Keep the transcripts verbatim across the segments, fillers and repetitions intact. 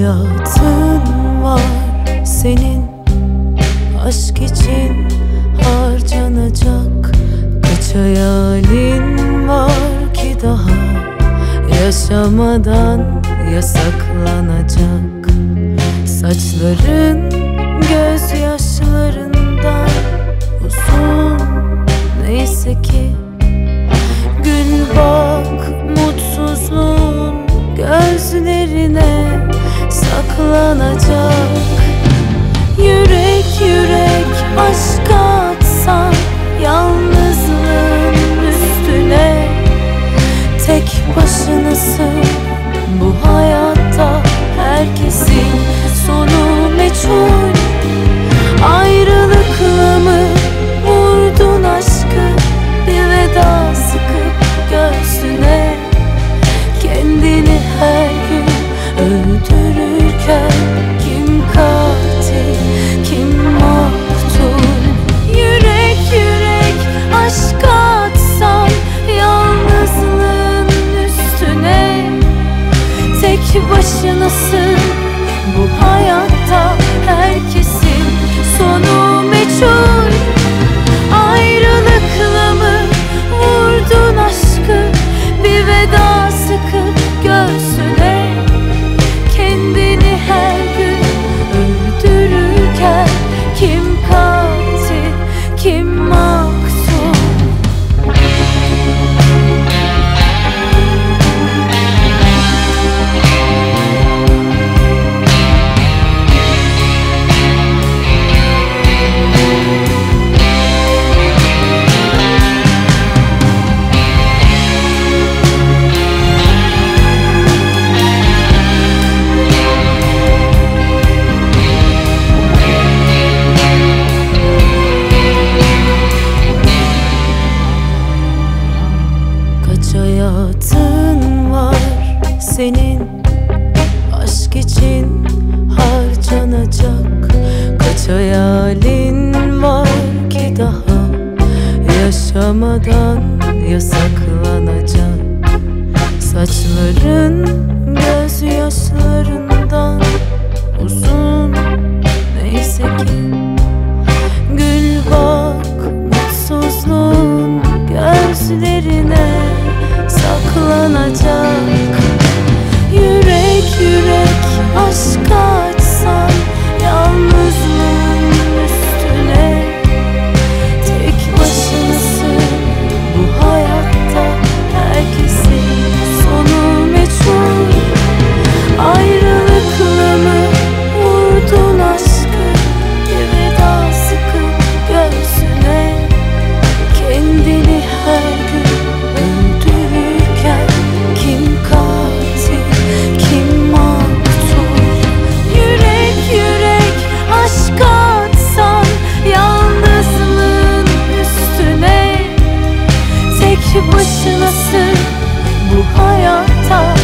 hayatın var senin, aşk için harcanacak. Kaç hayalin var ki daha yaşamadan yasaklanacak. Saçların gözyaşlarından uzun neyse ki. Gül bak mutsuzluğun gözlerine saklanacak. Yürek yürek aşka atsan yalnızlığın üstüne. Tek başınasın bu hayatta, herkesin sonu meçhul. Ayrılıkla mı vurdun aşkı, bir veda sıkıp göğsüne. Kendini her gün öldürürken kim katil, kim maktul? Yürek yürek aşka atsan yalnızlığın üstüne. Tek başınasın bu hayatta, herkesin sonu meçhul. Ayrılıkla mı vurdun aşkı, bir veda sıkıp göğsüne. Kendini her gün öldürürken kim katil, kim maktul? Hayatın var senin, aşk için harcanacak. Kaç hayalin var ki daha yaşamadan yasaklanacak. Saçların gözyaşlarından uzun neyse ki. Gül bak mutsuzluğun gözlerine saklanacak. Yürek yürek aşka açsan yalnızlığın üstüne. Tek başınasın bu hayatta, herkesin sonu meçhul. Ayrılıkla mı vurdun aşkı, bir veda sıkıp göğsüne. Kendini her gün öldürürken kim katil, kim maktul? Yürek yürek aşka atsan yalnızlığın üstüne. Tek başınasın bu hayatta,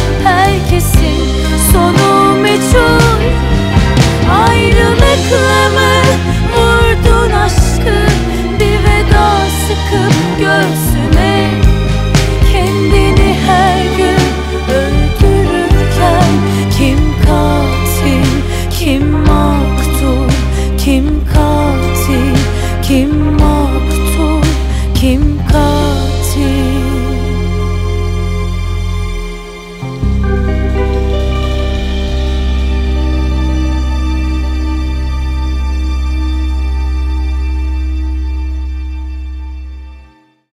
herkesin sonu meçhul. Ayrılıkla mı